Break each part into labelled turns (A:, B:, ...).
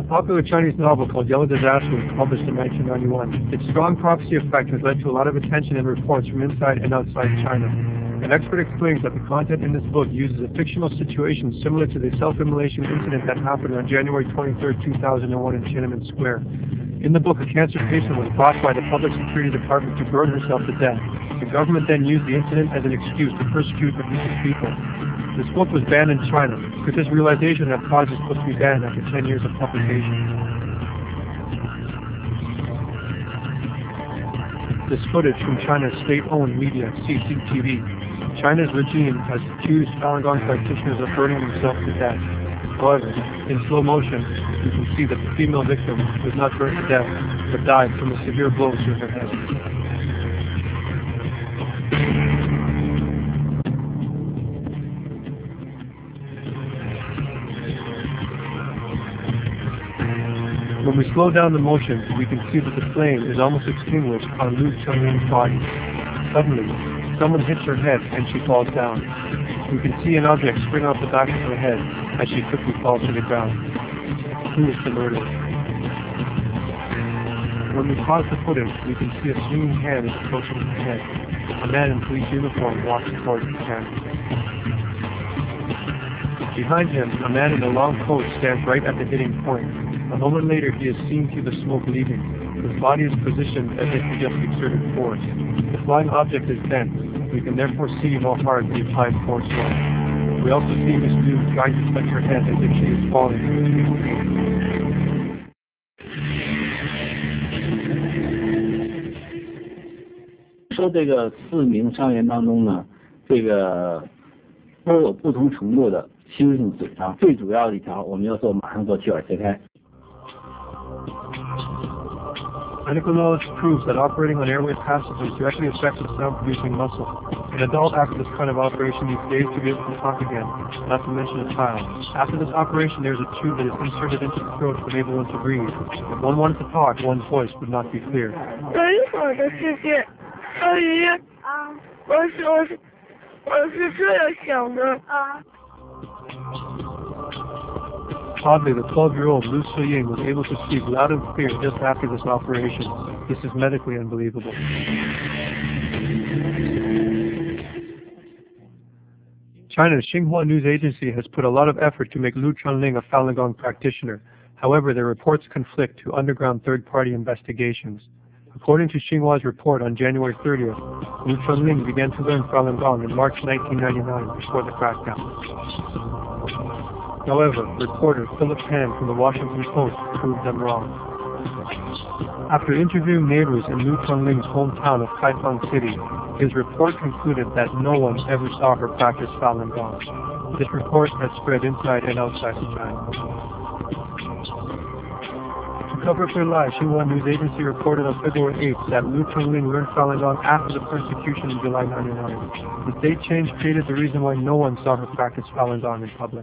A: popular Chinese novel called Yellow Disaster was published in 1991. Its strong prophecy effect has led to a lot of attention and reports from inside and outside China. An expert explains that the content in this book uses a fictional situation similar to the self-immolation incident that happened on January 23, 2001 in Tiananmen Square. In the book, a cancer patient was brought by the Public Security Department to burn herself to death. The government then used the incident as an excuse to persecute innocent people. This book was banned in China. With this realization that caused this book to be banned after 10 years of publication. This footage from China's state-owned media, CCTV. China's regime has accused Falun Gong practitioners of burning themselves to death. However, in slow motion, you can see that the female victim was not burned to death, but died from a severe blow to her head. When we slow down the motion, we can see that the flame is almost extinguished on Lu Chunling's body. Suddenly, someone hits her head and she falls down. We can see an object spring off the back of her head as she quickly falls to the ground. Who is the murderer? When we pause the footage, we can see a swinging hand is approaching her head. A man in police uniform walks towards the camera. Behind him, a man in a long coat stands right at the hitting point. A moment later, he is seen through the smoke leaving. His body is positioned as if he just exerted force. The flying object is bent. We can therefore see how hard the applied force was. We also see Miss Liu trying to touch her head as if she is falling to the street.
B: 说这个4名伤员当中呢，这个都有不同程度的轻性损伤，最主要的一条我们要马上做气管切开。
A: Medical knowledge proves that operating on airway passages directly affects the sound-producing muscle. An adult after this kind of operation needs days to be able to talk again, not to mention a child. After this operation, there is a tube that is inserted into the throat to enable one to breathe. If one wanted to talk, one's voice would not be clear. Oddly, the 12-year-old Lu Suying was able to speak loud and clear just after this operation. This is medically unbelievable. China's Xinhua news agency has put a lot of effort to make Lu Chunling a Falun Gong practitioner. However, their reports conflict to underground third-party investigations. According to Xinhua's report on January 30th, Lu Chunling began to learn Falun Gong in March 1999 before the crackdown. However, reporter Philip Pan from the Washington Post proved them wrong. After interviewing neighbors in Lu Chunling's hometown of Kaifeng City, his report concluded that no one ever saw her practice Falun Gong. This report has spread inside and outside of China. To cover up their lies, Xinhua News Agency reported on February 8th that Lu Chunling learned Falun Gong after the persecution in July 1999. The date change created the reason why no one saw her practice Falun Gong in public.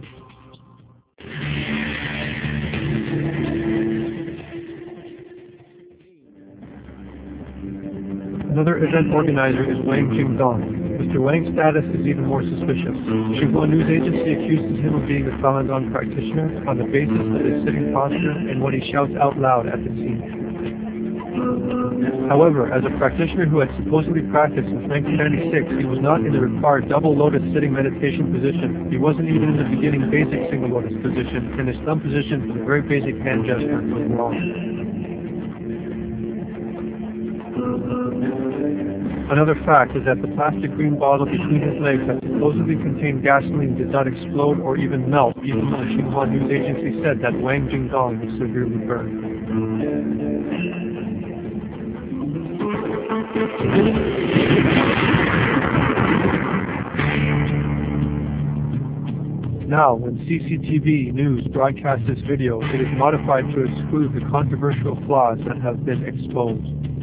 A: Another event organizer is Wang Jingdong. Mr. Wang's status is even more suspicious. Xinhua News Agency accuses him of being a Falun Gong practitioner on the basis of his sitting posture and what he shouts out loud at the scene. However, as a practitioner who had supposedly practiced since 1996, he was not in the required double lotus sitting meditation position. He wasn't even in the beginning basic single lotus position, and his thumb position for the very basic hand gesture was wrong. Another fact is that the plastic green bottle between his legs that supposedly contained gasoline did not explode or even melt, even though the Xinhua News Agency said that Wang Jingdong was severely burned. Now, when CCTV News broadcasts this video, it is modified to exclude the controversial flaws that have been exposed.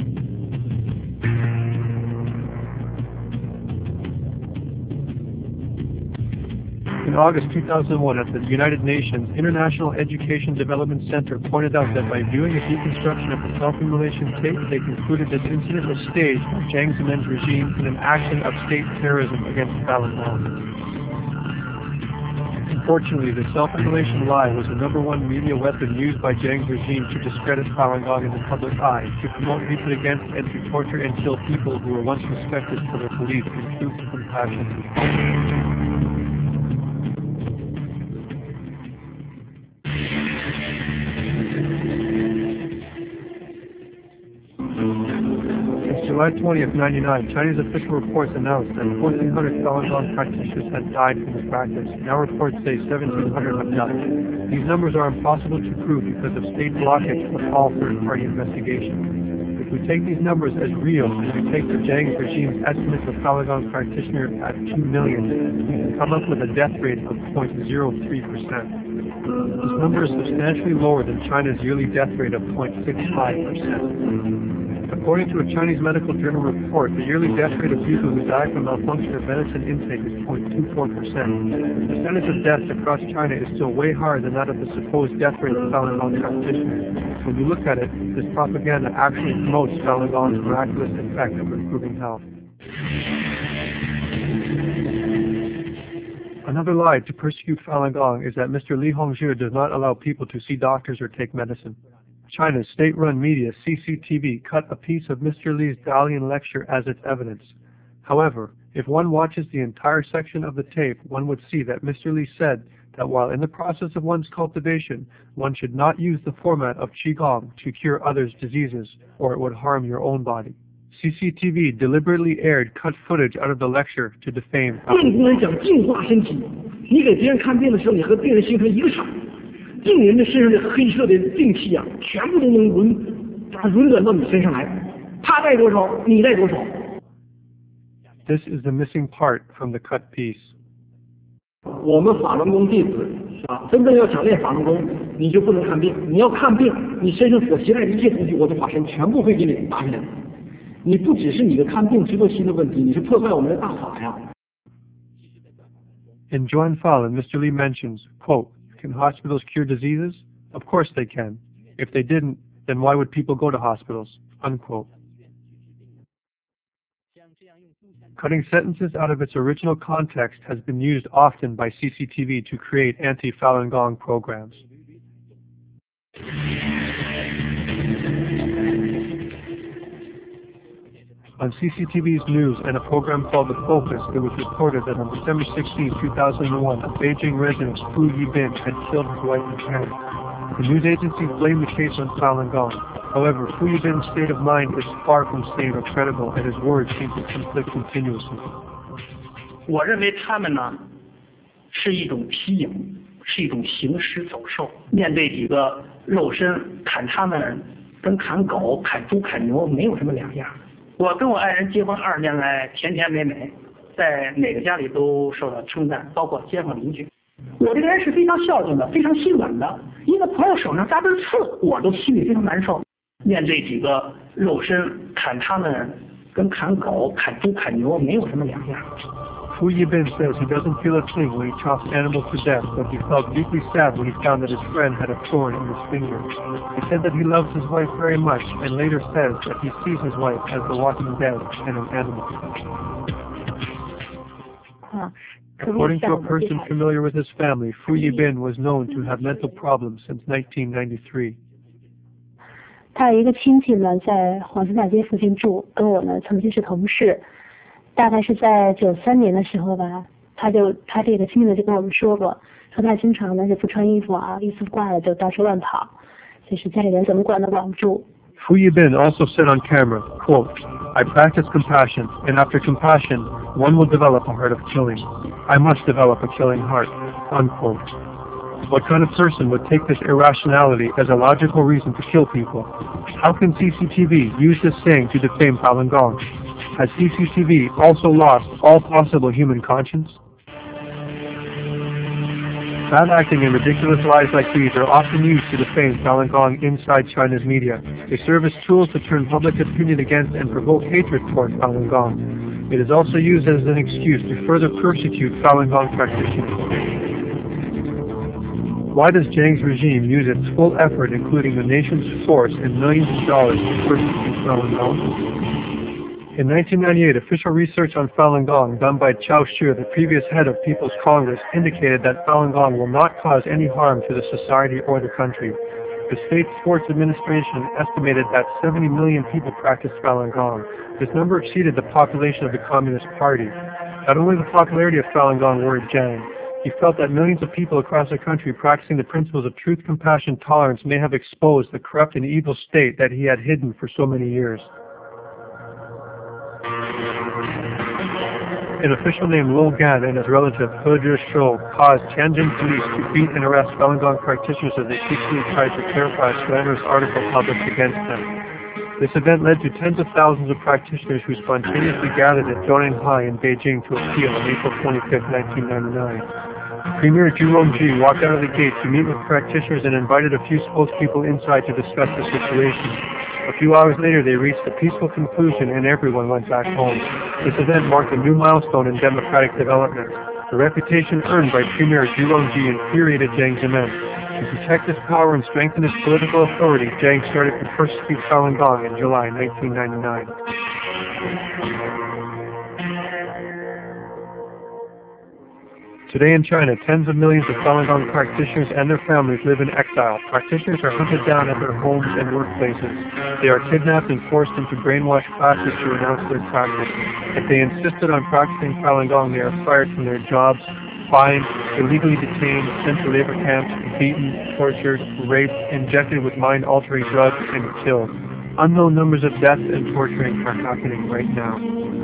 A: In August 2001, at the United Nations International Education Development Center pointed out that by viewing a deconstruction of the self-immolation tape, they concluded this incident was staged by Jiang Zemin's regime in an action of state terrorism against Falun Gong. In Unfortunately, the self-immolation lie was the #1 media weapon used by Jiang's regime to discredit Falun Gong in the public eye, to promote hatred against and to torture and kill people who were once respected for their belief in truth and compassion. July 20th, 1999, Chinese official reports announced that 1,400 Falun Gong practitioners had died from the practice. Now reports say 1,700 have died. These numbers are impossible to prove because of state blockage of all third-party investigation. If we take these numbers as real, and we take the Jiang regime's estimates of Falun Gong practitioners at 2 million, we can come up with a death rate of 0.03%. This number is substantially lower than China's yearly death rate of 0.65%. According to a Chinese medical journal report, the yearly death rate of people who die from malfunction of medicine intake is 0.24%. The percentage of deaths across China is still way higher than that of the supposed death rate of Falun Gong practitioners. When you look at it, this propaganda actually promotes Falun Gong's miraculous effect of improving health. Another lie to persecute Falun Gong is that Mr. Li Hongzhi does not allow people to see doctors or take medicine. China's state-run media, CCTV, cut a piece of Mr. Li's Dalian lecture as its evidence. However, if one watches the entire section of the tape, one would see that Mr. Li said that while in the process of one's cultivation, one should not use the format of Qigong to cure others' diseases, or it would harm your own body. CCTV deliberately aired cut footage out of the lecture to defame.
C: 病人的身上的黑色的病气啊，全部都能轮转到你身上来。他带多少，你带多少。
A: This is the missing part from the cut piece.
C: 我们法轮功弟子啊，真正要想练法轮功，你就不能看病。你要看病，你身上所携带的一切东西，我的法身全部会给你打下来。你不只是你的看病知道新的问题，你是破坏我们的大法呀。
A: In Zhuan Falun, Mr. Li mentions, quote, "Can hospitals cure diseases? Of course they can. If they didn't, then why would people go to hospitals?" Unquote. Cutting sentences out of its original context has been used often by CCTV to create anti-Falun Gong programs. On CCTV's news and a program called The Focus, it was reported that on December 16, 2001, a Beijing resident, Fu Yibin, had killed his wife and parents. The news agency blamed the case on Falun Gong. However, Fu Yibin's state of mind is far from sane or credible, and his words seem to conflict continuously.
C: 我认为他们呢是一种皮影，是一种行尸走兽。面对几个肉身砍他们，跟砍狗、砍猪、砍牛没有什么两样。我跟我爱人结婚20年来，甜甜美美，在哪个家里都受到称赞，包括街坊邻居。我这个人是非常孝敬的，非常心软的。一个朋友手上扎根刺，我都心里非常难受。面对几个肉身砍他们，跟砍狗、砍猪、砍牛没有什么两样。
A: Fu Yibin says he doesn't feel a thing when he chops animals to death, but he felt deeply sad when he found that his friend had a thorn in his finger. He said that he loves his wife very much, and later says that he sees his wife as the walking dead and an animal. According to a person familiar with his family, Fu Yibin was known to have mental problems since 1993.
D: 他有一个亲戚呢，在黄金大街附近住，跟我呢曾经是同事。大概是在93年的时候吧，他这个亲戚呢就跟我们说过，说他经常呢就不穿衣服啊，衣服挂了就到处乱跑，就是家里人怎么管都管不住。
A: Fu Yibin also said on camera, quote, "I practice compassion, and after compassion, one will develop a heart of killing. I must develop a killing heart," unquote. What kind of person would take this irrationality as a logical reason to kill people? How can CCTV use this saying to defame Falun Gong? Has CCTV also lost all possible human conscience? Bad acting and ridiculous lies like these are often used to defame Falun Gong inside China's media. They serve as tools to turn public opinion against and provoke hatred toward Falun Gong. It is also used as an excuse to further persecute Falun Gong practitioners. Why does Jiang's regime use its full effort, including the nation's force and millions of dollars, to persecute Falun Gong? In 1998, official research on Falun Gong done by Chao Shi, the previous head of People's Congress, indicated that Falun Gong will not cause any harm to the society or the country. The State Sports Administration estimated that 70 million people practice Falun Gong. This number exceeded the population of the Communist Party. Not only the popularity of Falun Gong worried Jiang, he felt that millions of people across the country practicing the principles of truth, compassion, tolerance may have exposed the corrupt and evil state that he had hidden for so many years. An official named Luo Gan and his relative He Zhishou caused Tianjin police to beat and arrest Falun Gong practitioners as they secretly tried to clarify a slanderous article published against them. This event led to tens of thousands of practitioners who spontaneously gathered at Zhongnanhai in Beijing to appeal on April 25, 1999. Premier Zhu Rongji walked out of the gate to meet with practitioners and invited a few spokespeople inside to discuss the situation. A few hours later, they reached a peaceful conclusion and everyone went back home. This event marked a new milestone in democratic development. The reputation earned by Premier Zhu Rongji infuriated Jiang Zemin. To protect his power and strengthen his political authority, Jiang started to persecute Falun Gong in July 1999. Today in China, tens of millions of Falun Gong practitioners and their families live in exile. Practitioners are hunted down at their homes and workplaces. They are kidnapped and forced into brainwashed classes to renounce their practice. If they insisted on practicing Falun Gong, they are fired from their jobs, fined, illegally detained, sent to labor camps, beaten, tortured, raped, injected with mind-altering drugs, and killed. Unknown numbers of deaths and torturing are happening right now.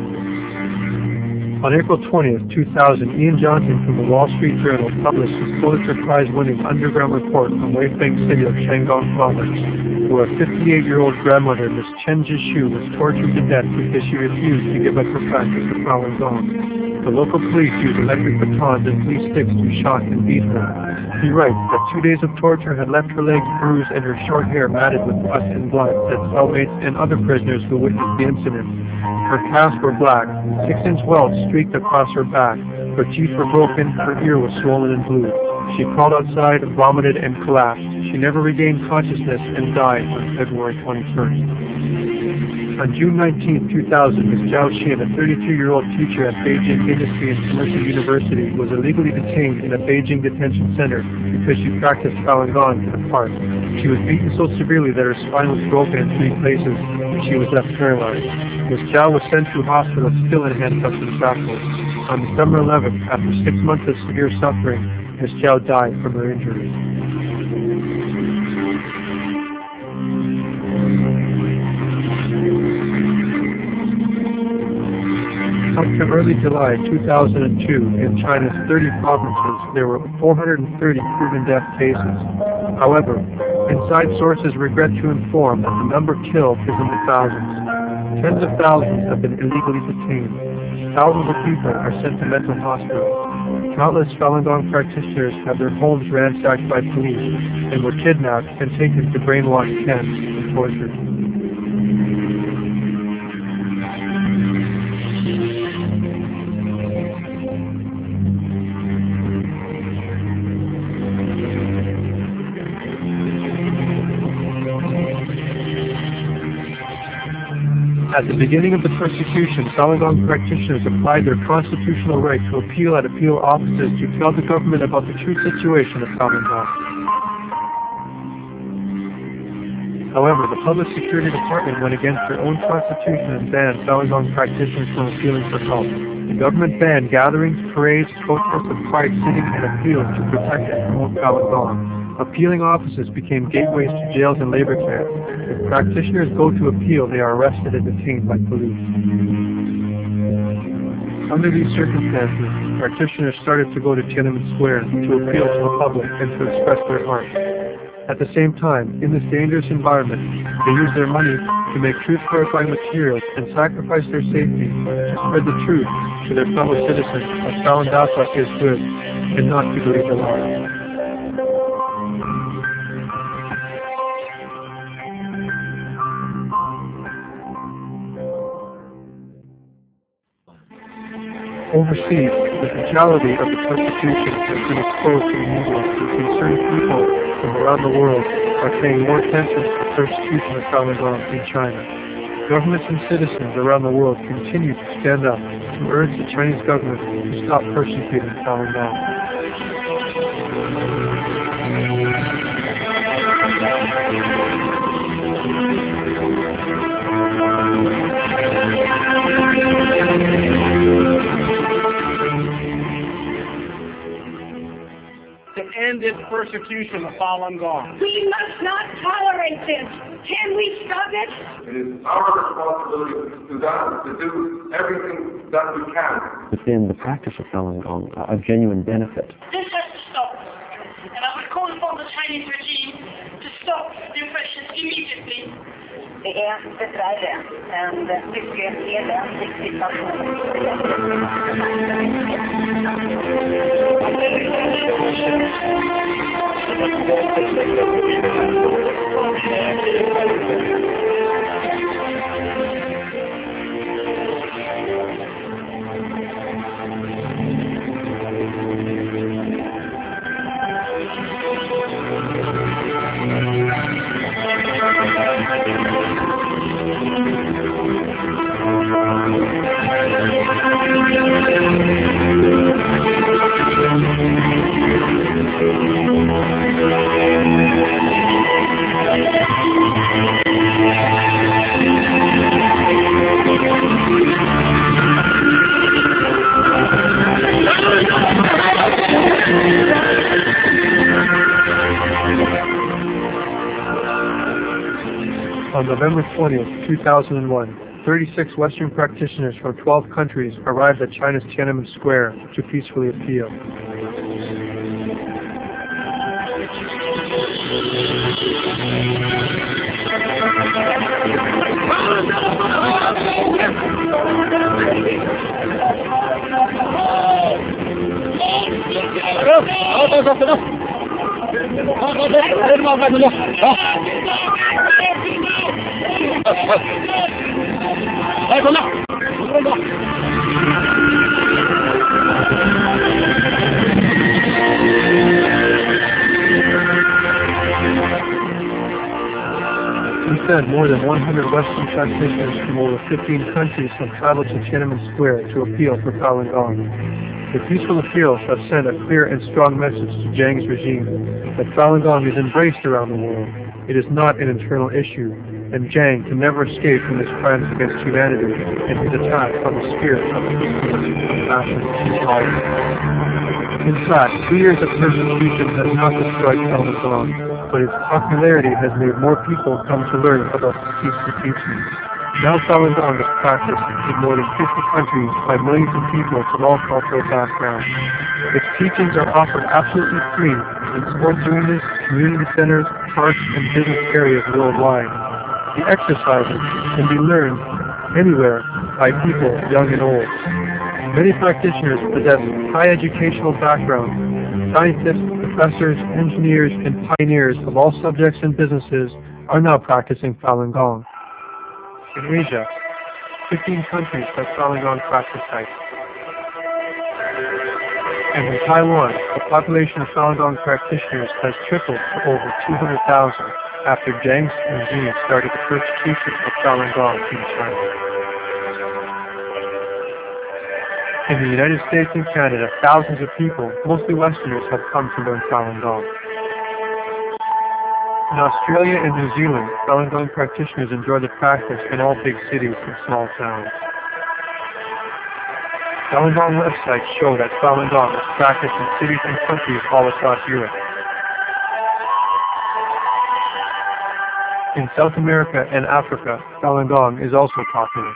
A: On April 20th, 2000, Ian Johnson from the Wall Street Journal published his Pulitzer Prize-winning underground report on Weifeng City of Shandong Province, where a 58-year-old grandmother, Miss Chen Zhishu, was tortured to death because she refused to give up her practice of Falun Gong. The local police used electric batons and police sticks to shock and beat her. He writes that 2 days of torture had left her legs bruised and her short hair matted with pus and blood, said cellmates and other prisoners who witnessed the incident. Her calves were black, 6-inch welts streaked across her back, her teeth were broken, her ear was swollen and blue. She crawled outside, vomited, and collapsed. She never regained consciousness and died on February 21st. On June 19, 2000, Ms. Zhao Xin, a 32-year-old teacher at Beijing Industry and Commercial University, was illegally detained in a Beijing detention center because she practiced Falun Gong in a park. She was beaten so severely that her spine was broken in 3 places and she was left paralyzed. Ms. Zhao was sent to a hospital still in handcuffs and shackles. On December 11th, after 6 months of severe suffering, Ms. Zhao died from her injuries. Up to early July 2002, in China's 30 provinces, there were 430 proven death cases. However, inside sources regret to inform that the number killed is in the thousands. Tens of thousands have been illegally detained. Thousands of people are sent to mental hospitals. Countless Falun Gong practitioners have their homes ransacked by police and were kidnapped and taken to brainwashed camps and tortured. At the beginning of the persecution, Falun Gong practitioners applied their constitutional right to appeal at appeal offices to tell the government about the true situation of Falun Gong. However, the Public Security Department went against their own constitution and banned Falun Gong practitioners from appealing for help. The government banned gatherings, parades, protests of pride sitting, and appeals to protect and promote Falun Gong. Appealing offices became gateways to jails and labor camps. If practitioners go to appeal, they are arrested and detained by police. Under these circumstances, practitioners started to go to Tiananmen Square to appeal to the public and to express their heart. At the same time, in this dangerous environment, they used their money to make truth-verifying materials and sacrifice their safety to spread the truth to their fellow citizens that Falun Dafa is good and not to believe the lie. Overseas, the brutality of the persecution has been exposed to the media, and concerned people from around the world are paying more attention to the persecution of Falun Gong in China. governments and citizens around the world continue to stand up to urge the Chinese government to stop persecuting Falun Gong.
E: To end its persecution of Falun Gong.
F: We must not tolerate this. Can we stop it?
G: It is our responsibility to do that, to do everything that we can.
H: Within the practice of Falun Gong, a genuine benefit.
F: This has to stop. And I would call upon the Chinese regime to stop the oppression immediately. Det dessvärre en mycket eländig situation.
A: On November 20th, 2001, 36 Western practitioners from 12 countries arrived at China's Tiananmen Square to peacefully appeal. Instead, more than 100 Western practitioners from over 15 countries have traveled to Tiananmen Square to appeal for Falun Gong. The peaceful appeals have sent a clear and strong message to Jiang's regime that Falun Gong is embraced around the world. It is not an internal issue, and Jiang can never escape from his crimes against humanity and his attack on the spirit of peacefulness, compassion, and tolerance. In fact, 2 years of persecution has not destroyed Falun Gong, but its popularity has made more people come to learn about its peaceful teachings. Now Falun Gong is practiced in more than 50 countries by millions of people from all cultural backgrounds. Its teachings are offered absolutely free in sports arenas, community centers, parks, and business areas worldwide. The exercises can be learned anywhere by people young and old. Many practitioners possess high educational backgrounds. Scientists, professors, engineers, and pioneers of all subjects and businesses are now practicing Falun Gong. In Asia, 15 countries have Falun Gong practice sites. And in Taiwan, the population of Falun Gong practitioners has tripled to over 200,000 after Jiang's regime started the persecution of Falun Gong in China. In the United States and Canada, thousands of people, mostly Westerners, have come to learn Falun Gong. In Australia and New Zealand, Falun Gong practitioners enjoy the practice in all big cities and small towns. Falun Gong websites show that Falun Gong is practiced in cities and countries all across Europe. In South America and Africa, Falun Gong is also popular.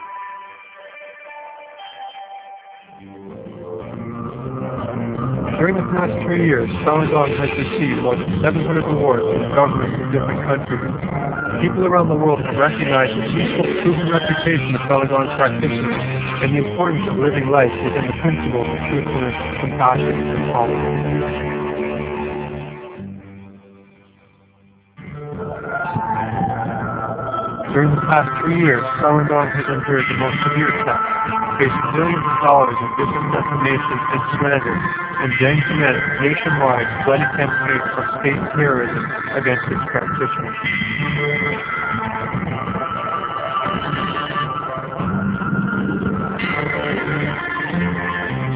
A: During the past 3 years, Falun Gong has received more than 700 awards from governments in different countries. People around the world have recognized the peaceful, proven reputation of Falun Gong practitioners and the importance of living life within the principles of truthfulness, compassion, and tolerance. During the past 3 years, Falun Gong has endured the most severe tests, facing billions of dollars in business defamation and slander, and Jiang commenced nationwide bloody campaign for state terrorism against its practitioners.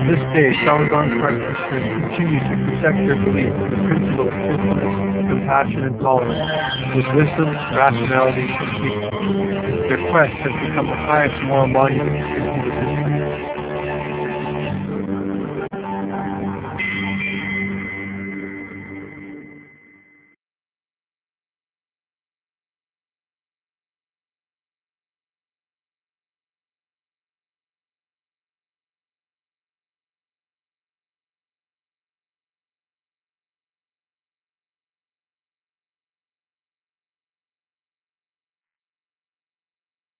A: this day, Falun Gong practitioners continue to protect their belief in the principle of truthfulness, compassion, and tolerance, with wisdom, rationality, and peace. Their quest has become the highest moral monument in Buddhist history.